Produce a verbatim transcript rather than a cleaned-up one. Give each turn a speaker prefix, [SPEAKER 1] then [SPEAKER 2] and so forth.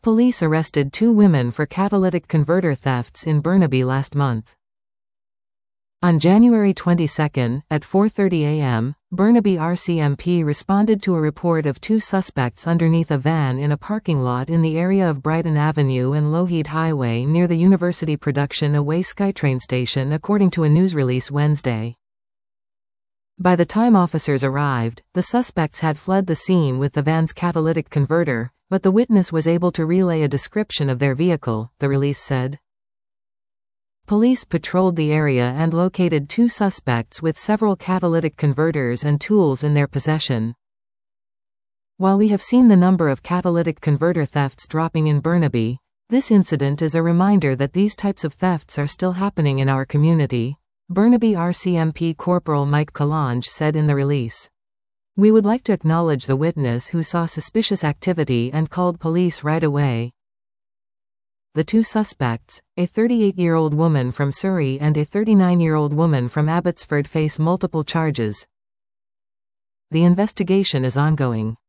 [SPEAKER 1] Police arrested two women for catalytic converter thefts in Burnaby last month. On January twenty-second, at four thirty a m, Burnaby R C M P responded to a report of two suspects underneath a van in a parking lot in the area of Brighton Avenue and Lougheed Highway near the University Production Away SkyTrain station, according to a news release Wednesday. By the time officers arrived, the suspects had fled the scene with the van's catalytic converter, but the witness was able to relay a description of their vehicle, the release said. Police patrolled the area and located two suspects with several catalytic converters and tools in their possession. While we have seen the number of catalytic converter thefts dropping in Burnaby, this incident is a reminder that these types of thefts are still happening in our community, Burnaby R C M P Corporal Mike Kalange said in the release. We would like to acknowledge the witness who saw suspicious activity and called police right away. The two suspects, a thirty-eight-year-old woman from Surrey and a thirty-nine-year-old woman from Abbotsford, face multiple charges. The investigation is ongoing.